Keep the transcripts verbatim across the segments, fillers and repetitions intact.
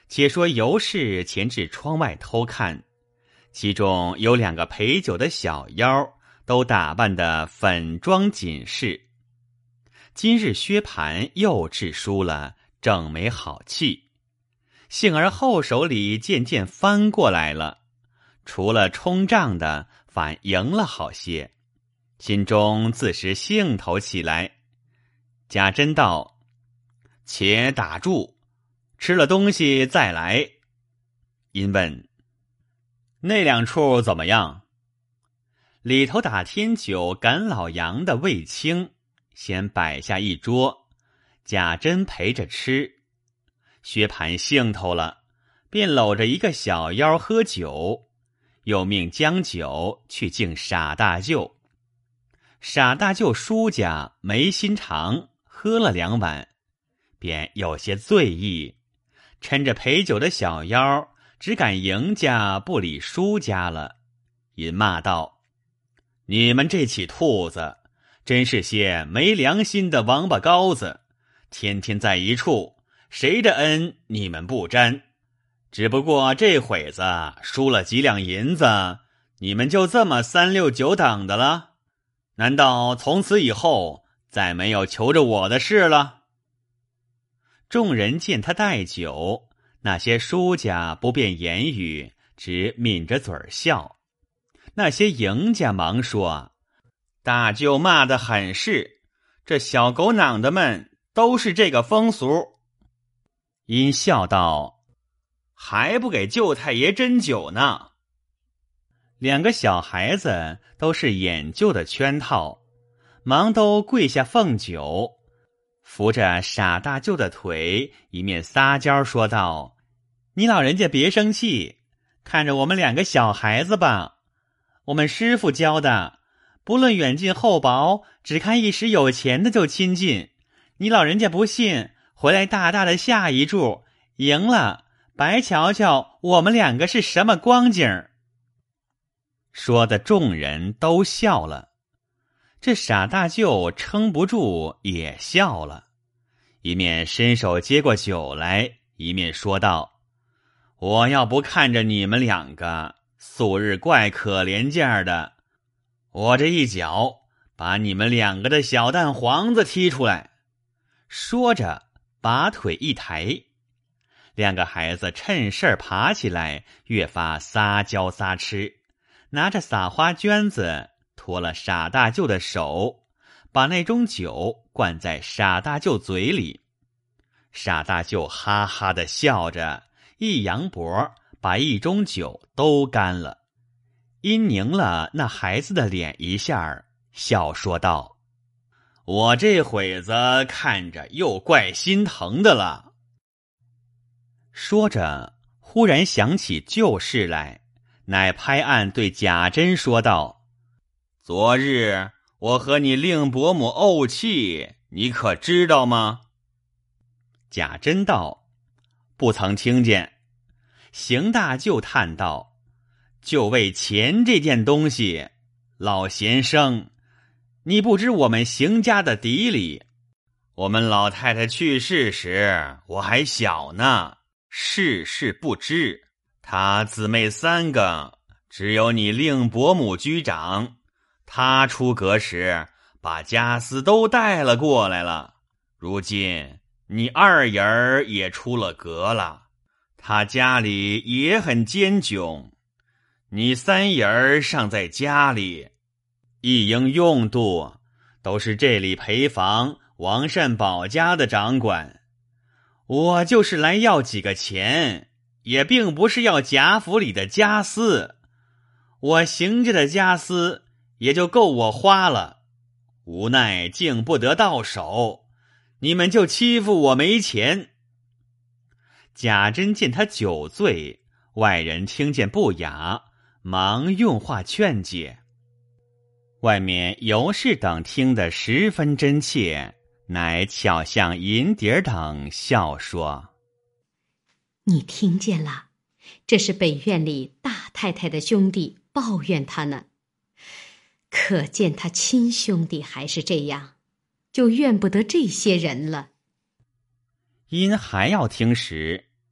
且说尤氏前至窗外偷看，其中有两个陪酒的小妖，都打扮得粉妆锦饰。今日薛蟠又致输了，正没好气，幸而后手里渐渐翻过来了，除了冲账的，反赢了好些，心中自时兴头起来。贾珍道：且打住，吃了东西再来。因问：那两处怎么样？里头打天酒赶老杨的卫青，先摆下一桌，贾珍陪着吃。薛蟠兴头了，便搂着一个小妖喝酒，又命将酒去敬傻大舅。傻大舅叔家没心肠，喝了两碗，便有些醉意，趁着陪酒的小妖只赶赢家不理叔家了，因骂道：你们这起兔子，真是些没良心的王八羔子，天天在一处，谁的恩你们不沾？只不过这会子输了几两银子，你们就这么三六九等的了？难道从此以后再没有求着我的事了？众人见他带酒，那些输家不便言语，只抿着嘴儿笑。那些赢家忙说：大舅骂得很是，这小狗囊的们都是这个风俗。因笑道：还不给舅太爷斟酒呢。两个小孩子都是眼舅的圈套，忙都跪下奉酒，扶着傻大舅的腿，一面撒娇说道：你老人家别生气，看着我们两个小孩子吧，我们师傅教的，不论远近厚薄，只看一时有钱的就亲近。你老人家不信，回来大大的下一注，赢了白瞧瞧我们两个是什么光景儿。说的众人都笑了，这傻大舅撑不住也笑了，一面伸手接过酒来，一面说道：我要不看着你们两个素日怪可怜劲的，我这一脚把你们两个的小蛋黄子踢出来。说着把腿一抬，两个孩子趁势爬起来，越发撒娇撒痴，拿着撒花绢子托了傻大舅的手，把那盅酒灌在傻大舅嘴里。傻大舅哈哈的笑着，一扬脖，把一盅酒都干了。因拧了那孩子的脸一下，笑说道：我这会子看着又怪心疼的了。说着忽然想起旧事来，乃拍案对贾珍说道：昨日我和你令伯母怄气，你可知道吗？贾珍道：不曾听见。邢大舅叹道：就为钱这件东西，老先生，你不知我们邢家的底里。我们老太太去世时我还小呢，世事不知。她姊妹三个，只有你令伯母居长，她出阁时把家私都带了过来了。如今你二爷儿也出了阁了，他家里也很艰窘，你三爷儿尚在家里，一应用度都是这里陪房王善保家的掌管。我就是来要几个钱，也并不是要贾府里的家私，我邢家的家私也就够我花了，无奈竟不得到手，你们就欺负我没钱。贾珍见他酒醉，外人听见不雅，忙用话劝解。外面尤氏等听得十分真切，乃巧向银蝶等笑说： 你听见了，这是北院里大太太的兄弟抱怨他呢，可见他亲兄弟还是这样，就怨不得这些人了。 因还要听时，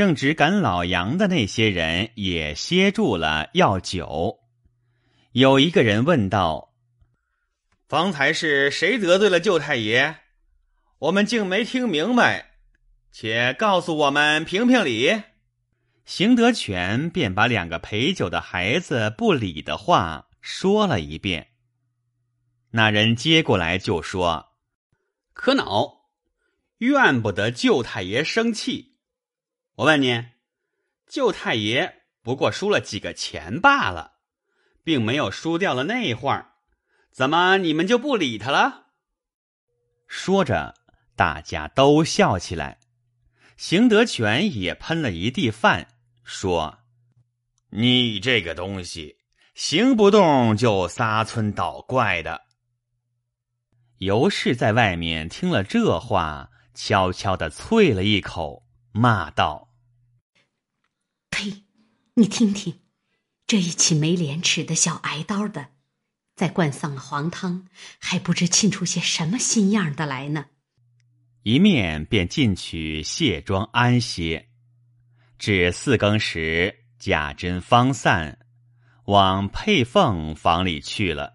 正值赶老杨的那些人也歇住了要酒。有一个人问道：方才是谁得罪了舅太爷？我们竟没听明白，且告诉我们评评理。邢德全便把两个陪酒的孩子不理的话说了一遍。那人接过来就说：可恼，怨不得舅太爷生气。我问你，舅太爷不过输了几个钱罢了，并没有输掉了那会儿，怎么你们就不理他了？说着，大家都笑起来。邢德全也喷了一地饭，说：你这个东西，行不动就撒村倒怪的。尤氏在外面听了这话，悄悄地啐了一口，骂道： 呸！你听听，这一起没廉耻的小挨刀的，在灌丧了黄汤，还不知沁出些什么新样的来呢。 一面便进去卸妆安歇。至四更时，贾珍方散，往佩凤房里去了。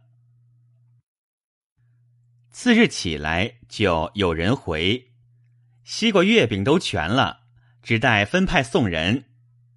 次日起来，就有人回，西瓜月饼都全了，只待分派送人。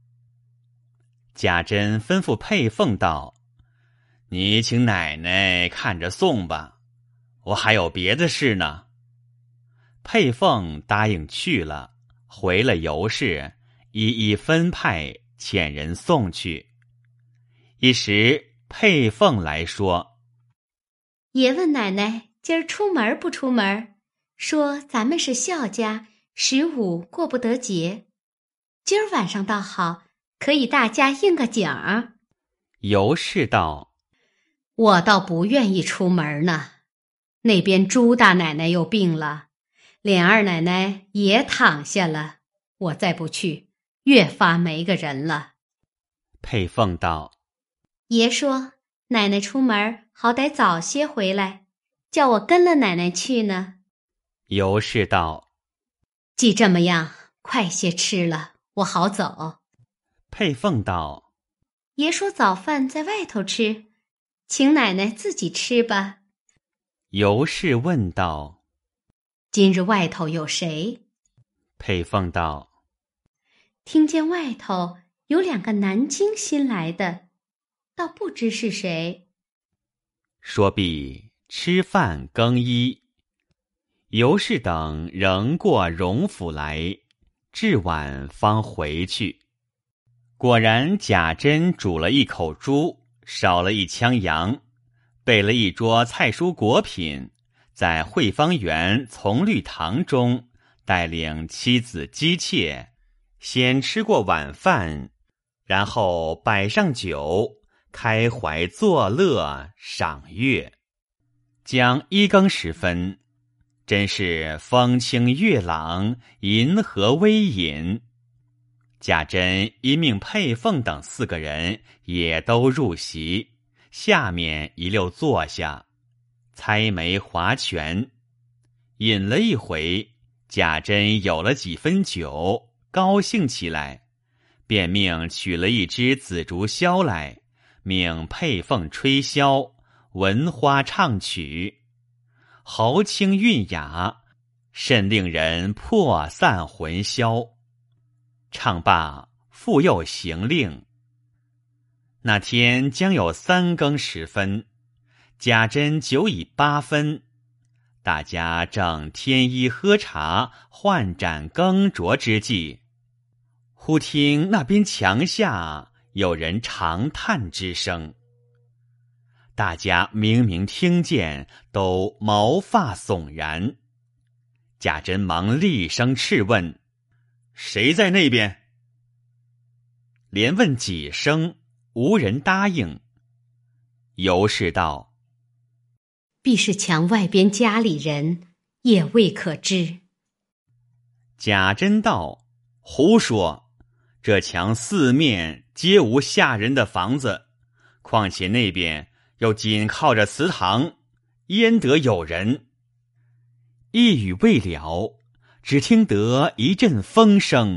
贾珍吩咐佩凤道：你请奶奶看着送吧，我还有别的事呢。佩凤答应去了，回了尤氏，一一分派遣人送去。一时佩凤来说： 爷问奶奶今儿出门不出门，说咱们是孝家，十五过不得节，今儿晚上倒好，可以大家应个景儿。 尤氏道： 我倒不愿意出门呢，那边朱大奶奶又病了，琏二奶奶也躺下了，我再不去，越发没个人了。 佩凤道： 爷说奶奶出门好歹早些回来，叫我跟了奶奶去呢。 尤氏道： 既这么样，快些吃了，我好走。 佩凤道： 爷说早饭在外头吃，请奶奶自己吃吧。 尤氏问道： 今日外头有谁？ 佩凤道： 听见外头有两个南京新来的，倒不知是谁。 说毕，吃饭更衣。尤氏等仍过荣府来，至晚方回去。果然贾珍煮了一口猪，少了一腔羊，备了一桌菜蔬果品，在惠芳园从绿堂中带领妻子姬妾，先吃过晚饭，然后摆上酒，开怀作乐，赏月。将一更时分，真是风清月朗，银河微隐。贾珍一命佩凤等四个人也都入席，下面一溜坐下，猜眉划拳，饮了一回。贾珍有了几分酒，高兴起来，便命取了一支紫竹箫来，命佩凤吹箫，闻花唱曲，喉清韵雅，甚令人魄散魂消。唱罢，复又行令。那天将有三更时分，贾珍酒已八分，大家正添衣喝茶，换盏更酌之际，忽听那边墙下有人长叹之声。大家明明听见，都毛发悚然。贾珍忙厉声斥问：谁在那边？连问几声，无人答应。尤氏道： 必是墙外边家里人，也未可知。 贾珍道：胡说，这墙四面皆无下人的房子，况且那边又紧靠着祠堂，焉得有人？一语未了，只听得一阵风声，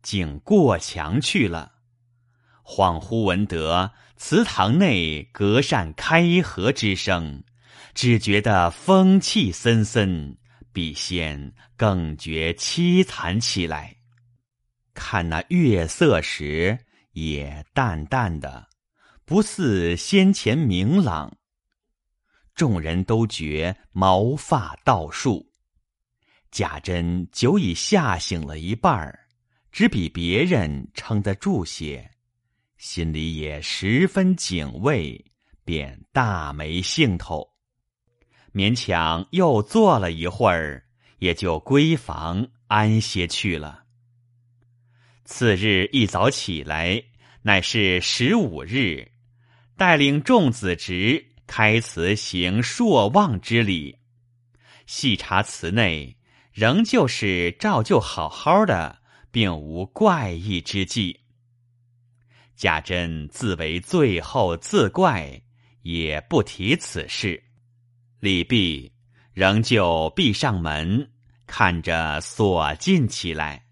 竟过墙去了。恍惚闻得祠堂内隔扇开合之声，只觉得风气森森，笔仙更觉凄惨起来。看那月色时，也淡淡的，不似先前明朗。众人都觉毛发倒竖。贾珍久已吓醒了一半儿，只比别人撑得住些，心里也十分警畏，便大没兴头，勉强又坐了一会儿，也就归房安歇去了。次日一早起来，乃是十五日，带领众子侄开祠行朔望之礼。细查祠内，仍旧是照旧好好的，并无怪异之迹。贾珍自为最后自怪，也不提此事。礼毕，仍旧闭上门，看着锁进起来。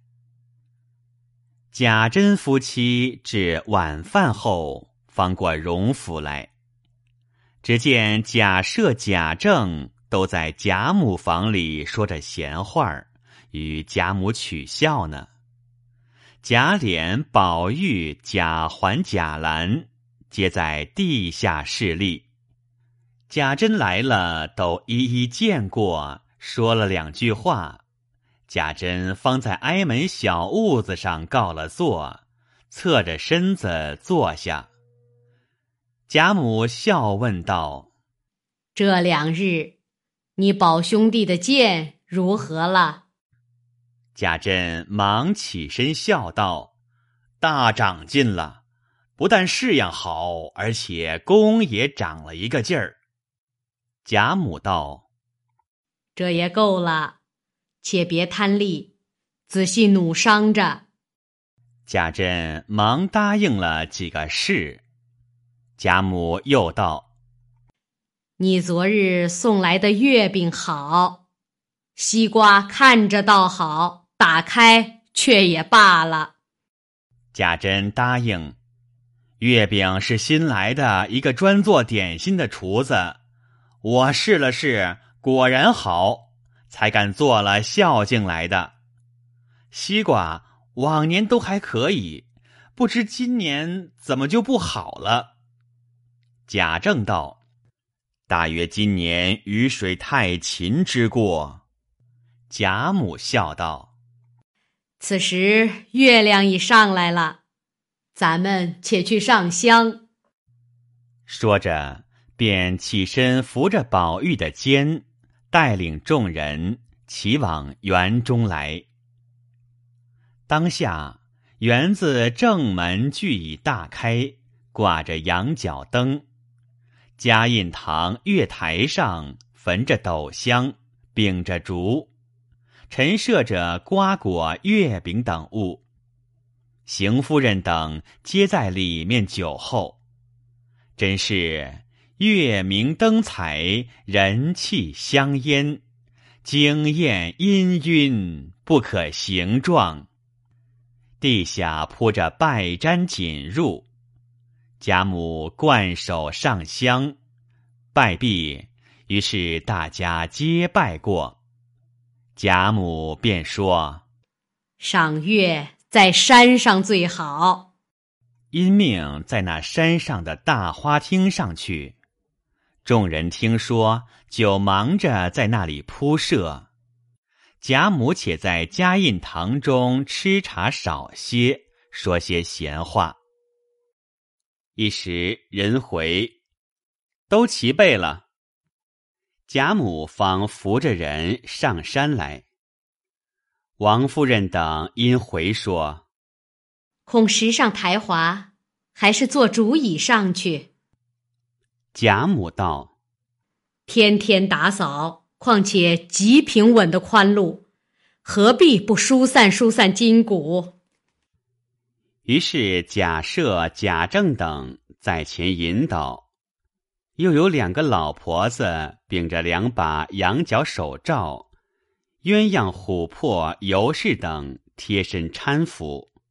贾珍夫妻至晚饭后，方过荣府来。只见贾赦、贾政都在贾母房里说着闲话，与贾母取笑呢。贾琏、宝玉、贾环、贾兰皆在地下侍立。贾珍来了，都一一见过，说了两句话。贾珍方在挨门小屋子上告了座，侧着身子坐下。贾母笑问道： 这两日，你宝兄弟的剑如何了？ 贾珍忙起身笑道：大长进了，不但式样好，而且功也长了一个劲儿。贾母道： 这也够了，且别贪力，仔细努伤着。 贾珍忙答应了几个是。贾母又道： 你昨日送来的月饼好，西瓜看着倒好，打开却也罢了。 贾珍答应。月饼是新来的一个专做点心的厨子，我试了试，果然好，才敢做了孝敬来的。西瓜往年都还可以，不知今年怎么就不好了。贾政道：大约今年雨水太勤之过。贾母笑道： 此时月亮已上来了，咱们且去上香。 说着便起身扶着宝玉的肩，带领众人齐往园中来。当下园子正门俱已大开，挂着羊角灯。嘉印堂月台上焚着斗香，秉着烛，陈设着瓜果、月饼等物。邢夫人等皆在里面酒后，真是月明灯彩，人气香烟，惊艳氤氲，不可形状。地下铺着拜毡锦褥，贾母冠手上香，拜毕，于是大家皆拜过。贾母便说： 赏月在山上最好， 因命在那山上的大花厅上去。众人听说，就忙着在那里铺设。贾母且在嘉印堂中吃茶少些，说些闲话。一时人回，都齐备了。贾母方扶着人上山来。王夫人等因回说： 恐时上台滑，还是坐竹椅上去。 贾母道： 天天打扫，况且极平稳的宽路，何必不疏散疏散筋骨？ 于是贾赦、贾政等在前引导，又有两个老婆子秉着两把羊角手罩，鸳鸯、琥珀、尤氏等贴身搀扶。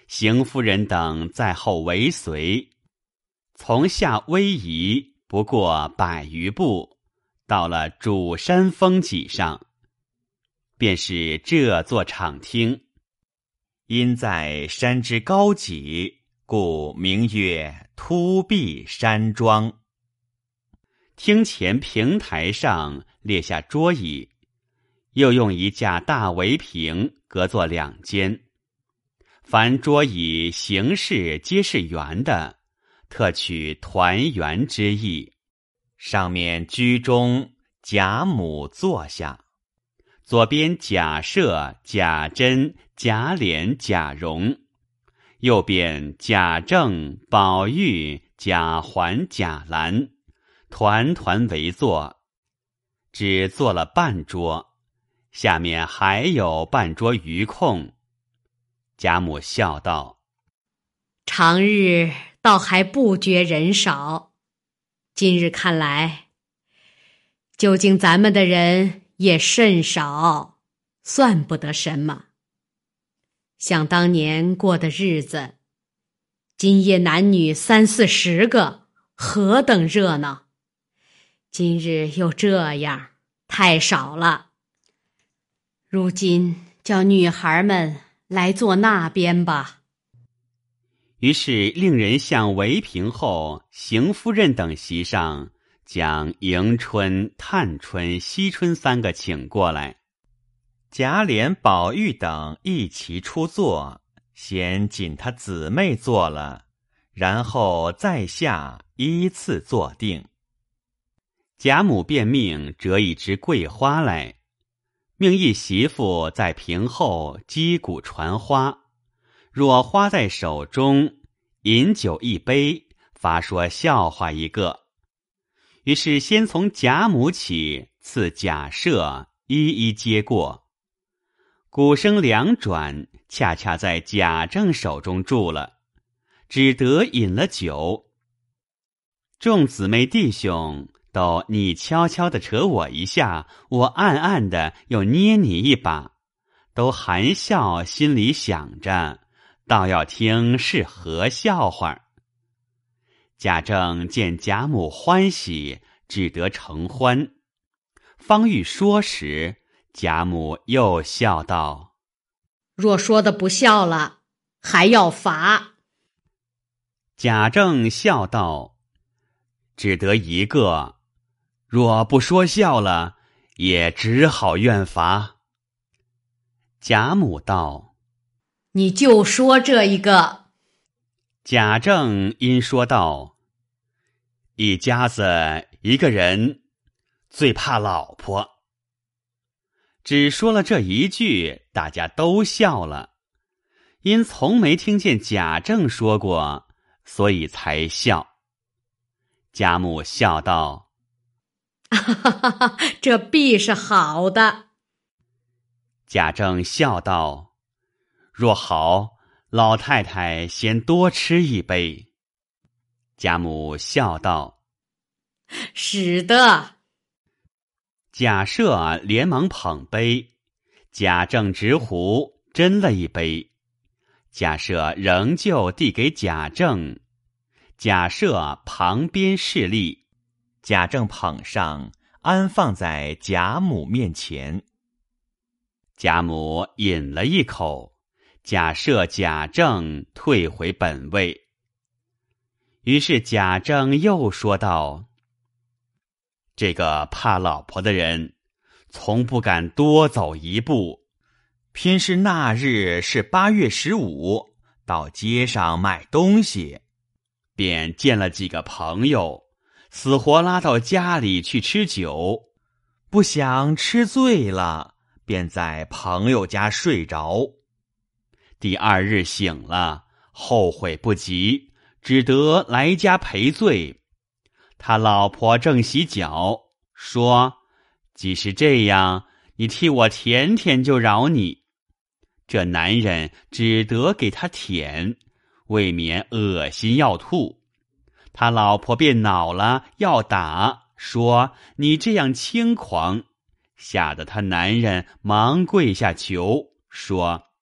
邢夫人等在后尾随，从下逶迤不过百余步，到了主山峰脊上，便是这座场厅。因在山之高脊，故名曰突壁山庄。厅前平台上列下桌椅，又用一架大围屏隔作两间。凡桌椅形式皆是圆的，特取团圆之意。上面居中，贾母坐下，左边贾赦、贾珍、贾琏、贾蓉，右边贾政、宝玉、贾环、贾兰，团团围坐。只坐了半桌，下面还有半桌余空。贾母笑道： 常日倒还不觉人少，今日看来，究竟咱们的人也甚少，算不得什么。想当年过的日子，今夜男女三四十个，何等热闹！今日又这样，太少了。如今叫女孩们来坐那边吧。 于是令人向围屏后邢夫人等席上将迎春、探春、惜春三个请过来，贾琏、宝玉等一齐出座，先紧他姊妹坐了，然后在下依次坐定。贾母便命折一枝桂花来，命一媳妇在屏后击鼓传花，若花在手中，饮酒一杯，发说笑话一个。于是先从贾母起，次贾赦，一一接过。鼓声两转，恰恰在贾政手中住了，只得饮了酒。众姊妹弟兄都你悄悄地扯我一下，我暗暗的又捏你一把，都含笑心里想着，倒要听是何笑话。贾政见贾母欢喜，只得承欢。方欲说时，贾母又笑道： 若说的不笑了，还要罚。 贾政笑道：只得一个，若不说笑了，也只好愿罚。贾母道： 你就说这一个。 贾政因说道：一家子一个人最怕老婆。只说了这一句，大家都笑了，因从没听见贾政说过，所以才笑。贾母笑道： 哈哈哈，这必是好的。 贾政笑道：若好，老太太先多吃一杯。贾母笑道： 使得。 贾赦连忙捧杯，贾政执壶斟了一杯，贾赦仍旧递给贾政，贾赦旁边侍立，贾政捧上，安放在贾母面前。贾母饮了一口，贾赦、贾政退回本位。于是贾政又说道：这个怕老婆的人，从不敢多走一步，偏是那日是八月十五，到街上买东西，便见了几个朋友，死活拉到家里去吃酒，不想吃醉了，便在朋友家睡着。第二日醒了，后悔不及，只得来家赔罪。他老婆正洗脚，说：既是这样，你替我舔舔就饶你。这男人只得给他舔，未免恶心要吐。他老婆便恼了，要打，说：你这样轻狂。吓得他男人忙跪下求，说：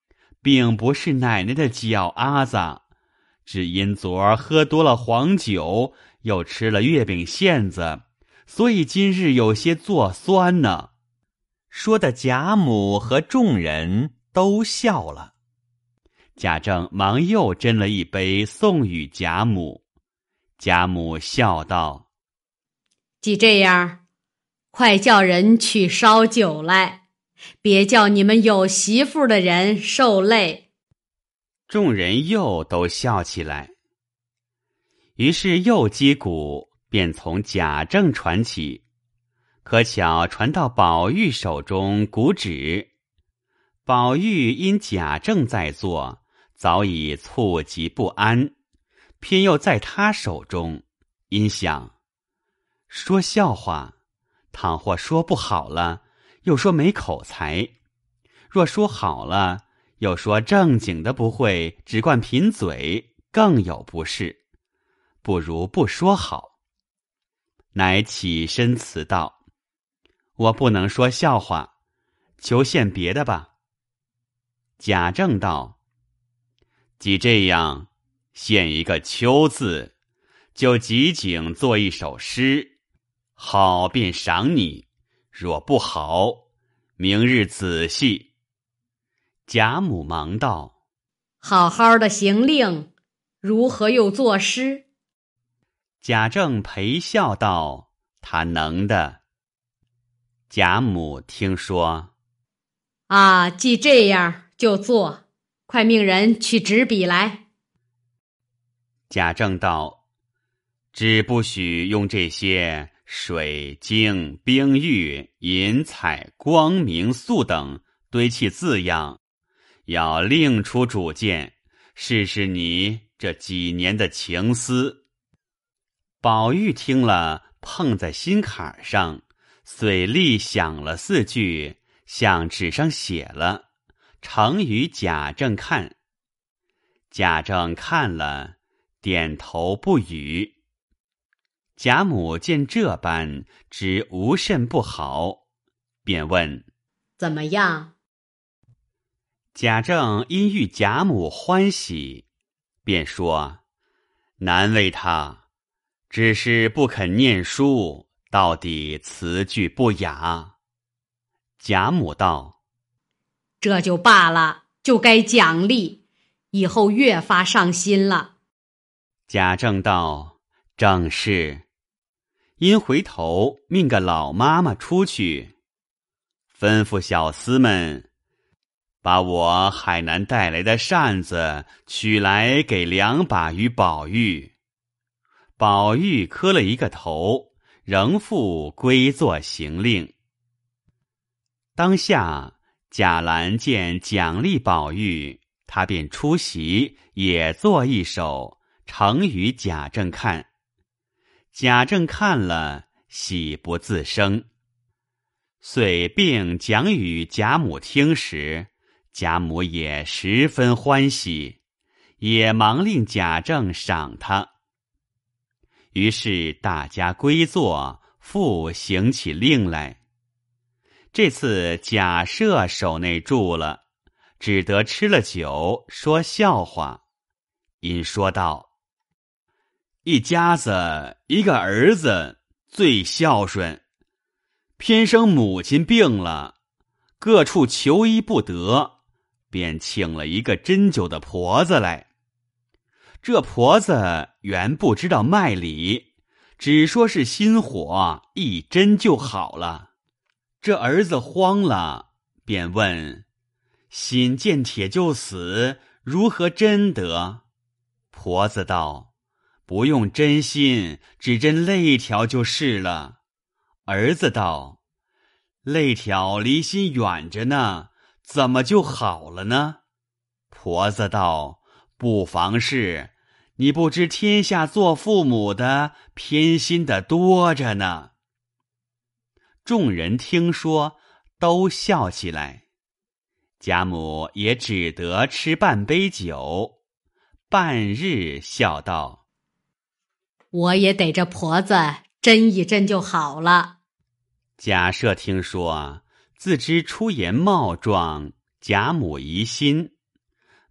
并不是奶奶的脚丫子，只因昨儿喝多了黄酒，又吃了月饼馅子，所以今日有些作酸呢。”说的贾母和众人都笑了。贾政忙又斟了一杯送与贾母。贾母笑道：“ 既这样，快叫人去烧酒来，别叫你们有媳妇的人受累。” 众人又都笑起来。于是又击鼓，便从贾政传起，可巧传到宝玉手中鼓止。宝玉因贾政在座，早已猝急不安，偏又在他手中，因想说笑话，倘或说不好了，又说没口才；若说好了，又说正经的不会，只惯贫嘴，更有不是，不如不说好。乃起身辞道：“我不能说笑话，求献别的吧。”贾政道：“既这样，献一个秋字，就即景作一首诗，好便赏你，若不好，明日仔细。”贾母忙道：“ 好好的行令，如何又作诗？” 贾政陪笑道：“他能的。”贾母听说， 啊，既这样就做，快命人去执笔来。 贾政道：“只不许用这些水晶、冰玉、银彩、光明、素等堆砌字样，要另出主见，试试你这几年的情思。”宝玉听了，碰在心坎上，遂立想了四句，向纸上写了，呈与贾政看。贾政看了，点头不语。贾母见这般，知无甚不好，便问：“ 怎么样？” 贾政因遇贾母欢喜，便说：“难为他，只是不肯念书，到底词句不雅。”贾母道：“ 这就罢了，就该奖励，以后越发上心了。” 贾政道：“正是。”因回头命个老妈妈出去，吩咐小厮们把我海南带来的扇子取来，给两把与宝玉。宝玉磕了一个头，仍复归作行令。当下贾兰见奖励宝玉，他便出席，也作一首，呈与贾政看。贾政看了，喜不自胜，遂并讲与贾母听时，贾母也十分欢喜，也忙令贾政赏他。于是大家归坐，复行起令来。这次贾赦手内住了，只得吃了酒，说笑话。因说道：“一家子一个儿子最孝顺，偏生母亲病了，各处求医不得，便请了一个针灸的婆子来。这婆子原不知道脉理，只说是心火，一针就好了。这儿子慌了，便问：心见铁就死，如何针得？婆子道：不用针心，只针肋条就是了。儿子道：肋条离心远着呢，怎么就好了呢？婆子道：不妨事，你不知天下做父母的偏心的多着呢。众人听说，都笑起来。贾母也只得吃半杯酒，半日笑道： 我也得这婆子针一针就好了。 贾赦听说，自知出言冒撞，贾母疑心，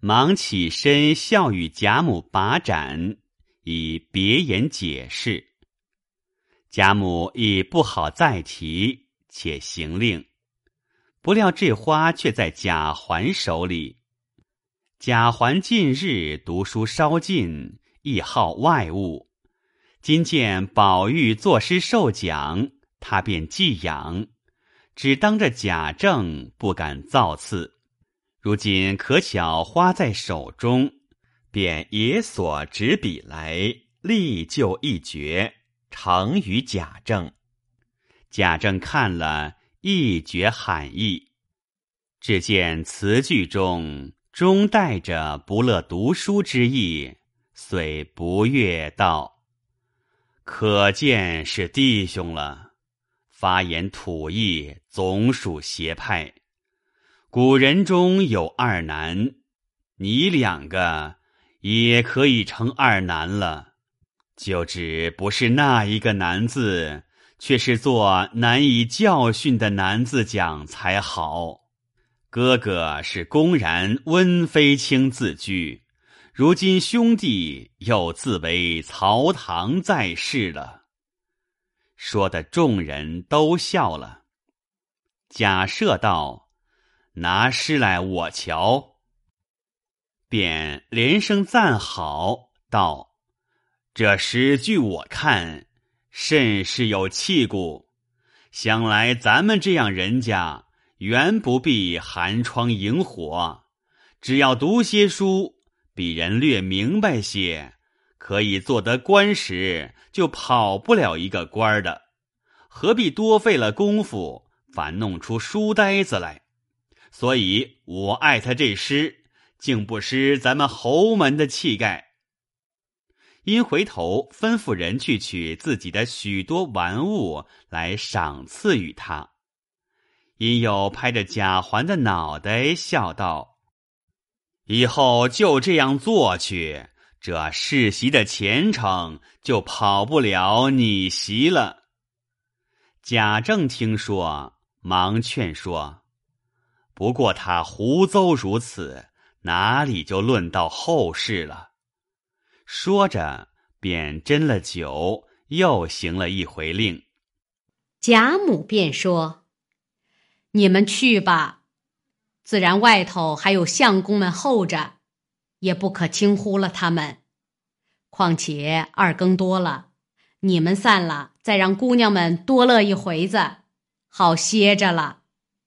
忙起身笑与贾母把盏，以别言解释。贾母亦不好再提，且行令。不料这花却在贾环手里。贾环近日读书稍进，亦好外物。今见宝玉作诗受奖，他便寄养，只当着贾政不敢造次。如今可巧花在手中，便也所执笔来，立就一绝，呈与贾政。贾政看了，亦觉罕意。只见词句中终带着不乐读书之意，遂不悦道：可见是弟兄了，发言吐意，总属邪派。古人中有二难，你两个也可以成二难了，就只不是那一个难字，却是做难以教训的难字讲才好。哥哥是公然温妃卿自居，如今兄弟又自为曹唐在世了。说的众人都笑了。贾赦道：拿诗来我瞧。便连声赞好，道：这诗句我看甚是有气骨，想来咱们这样人家原不必寒窗萤火，只要读些书，比人略明白些，可以做得官时，就跑不了一个官的，何必多费了功夫，反弄出书呆子来？所以我爱他这诗，竟不失咱们侯门的气概。因回头吩咐人去取自己的许多玩物来赏赐与他。因又拍着贾环的脑袋笑道：以后就这样做去，这世袭的前程就跑不了你袭了。贾政听说，忙劝说：不过他胡诌如此，哪里就论到后事了。说着便斟了酒，又行了一回令。 贾母便说：你们去吧，自然外头还有相公们候着，也不可轻忽了他们。况且二更多了，你们散了，再让姑娘们多乐一回子，好歇着了。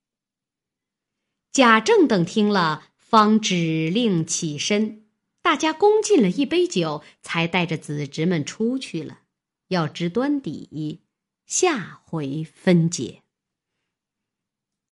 贾政等听了，方指令起身，大家恭敬了一杯酒，才带着子侄们出去了。要知端底，下回分解。